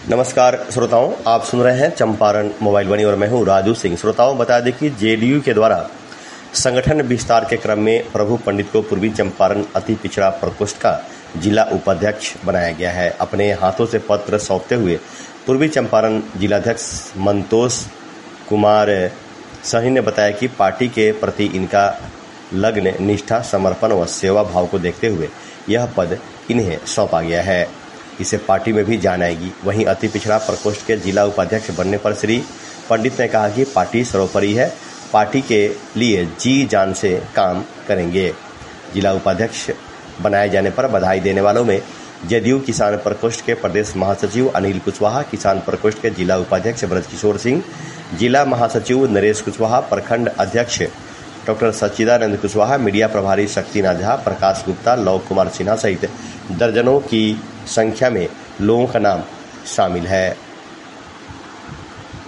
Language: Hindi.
नमस्कार श्रोताओं, आप सुन रहे हैं चंपारण मोबाइल वाणी और मैं हूं राजू सिंह। श्रोताओं, बता दें कि जेडीयू के द्वारा संगठन विस्तार के क्रम में प्रभु पंडित को पूर्वी चंपारण अति पिछड़ा प्रकोष्ठ का जिला उपाध्यक्ष बनाया गया है। अपने हाथों से पत्र सौंपते हुए पूर्वी चंपारण जिलाध्यक्ष मंतोष कुमार सही ने बताया कि पार्टी के प्रति इनका लग्न, निष्ठा, समर्पण व सेवा भाव को देखते हुए यह पद इन्हें सौंपा गया है। इसे पार्टी में भी जान आएगी। वहीं अति पिछड़ा प्रकोष्ठ के जिला उपाध्यक्ष बनने पर श्री पंडित ने कहा कि पार्टी सर्वोपरि है, पार्टी के लिए जी जान से काम करेंगे। जिला उपाध्यक्ष बनाए जाने पर बधाई देने वालों में जेडीयू किसान प्रकोष्ठ के प्रदेश महासचिव अनिल कुशवाहा, किसान प्रकोष्ठ के जिला उपाध्यक्ष ब्रजकिशोर सिंह, जिला महासचिव नरेश कुशवाहा, प्रखंड अध्यक्ष डॉक्टर सच्चिदानंद कुशवाहा, मीडिया प्रभारी शक्तिनाथ झा, प्रकाश गुप्ता, लव कुमार सिन्हा सहित दर्जनों की संख्या में लोगों का नाम शामिल है।